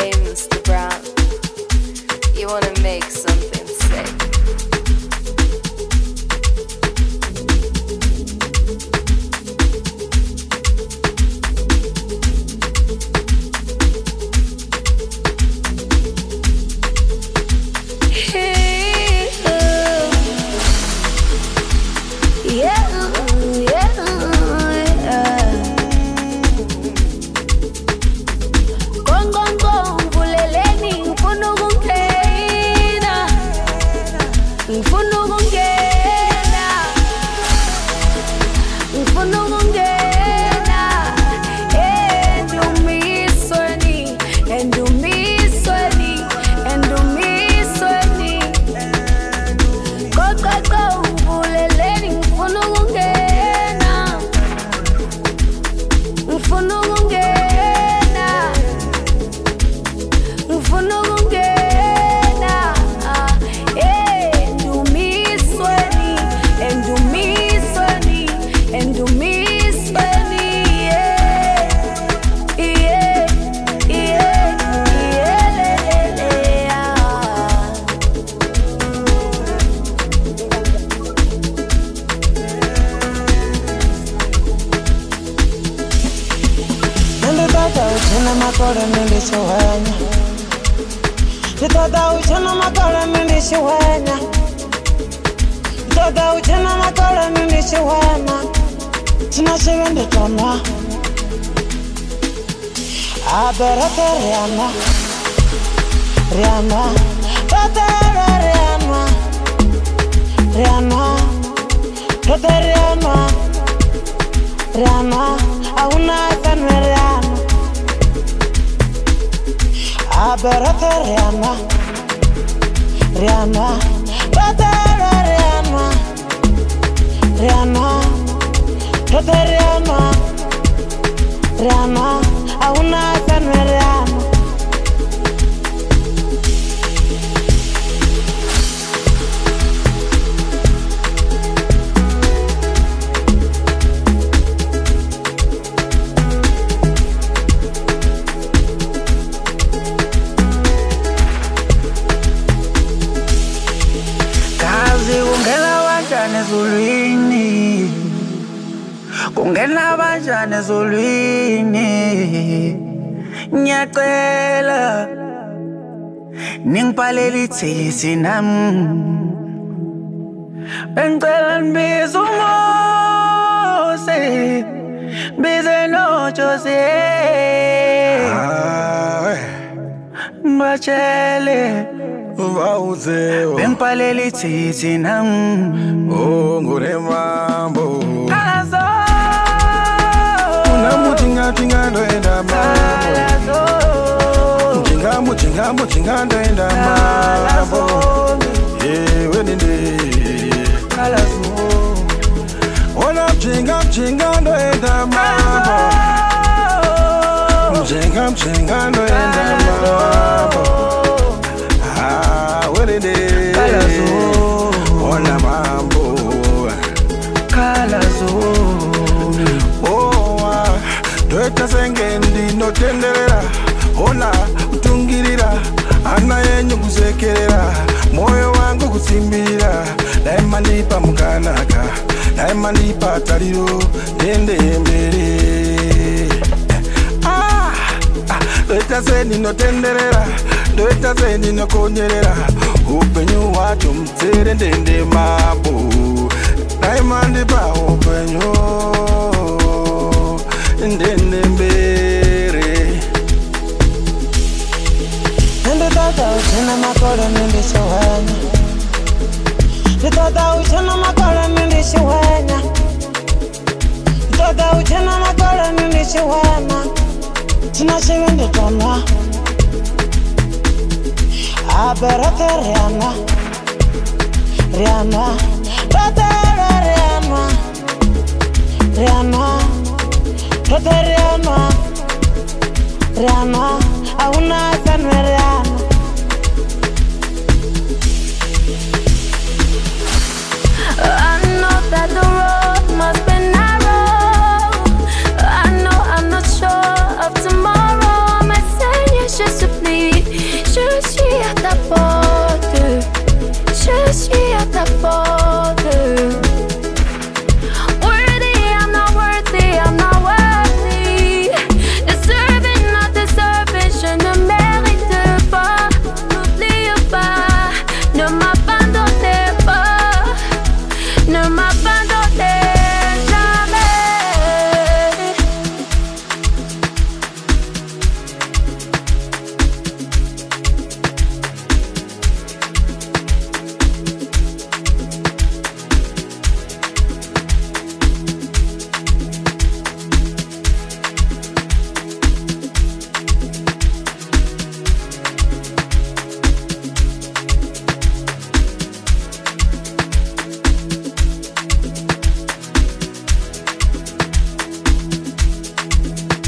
Hey, Mr. Brown, you wanna make something sick? Sinam Bengtelan bizumose Bizeno chose Mbachele Vauzeo Bengpaleli sinam ngure mambo Kalazo Unamutinga tinga ndo enda mambo Mujinga ndo enda mambo weninde Kalazo Ona mjinga ndo enda mambo Mjinga ndo enda mambo weninde Kalazo Ona mambo Kalazo Doeta sengendi no tenderera Ona utungirira Ana yenyu kusekerera Moyo wangu kusimbira Daima nipa mkanaka Daima nipa tariro Nende mbere Doeta sendi no tenderera Doeta sendi no konyerera Upenyu wacho mtsere ndende mabu Daima nipa upenyu Ndende mbere Nende tata uchena makora nende shawanya Tata uchena makora nende shawanya Tata uchena makora nende shawanya Tina shewende tonwa Aberate Rihanna Rihanna Tata Rihanna Rihanna Tata Rihanna Rihanna Auna sanwe Rihanna I know that the road must be narrow. I know I'm not sure of tomorrow. My saying is just s'oublie. Je suis à ta porte.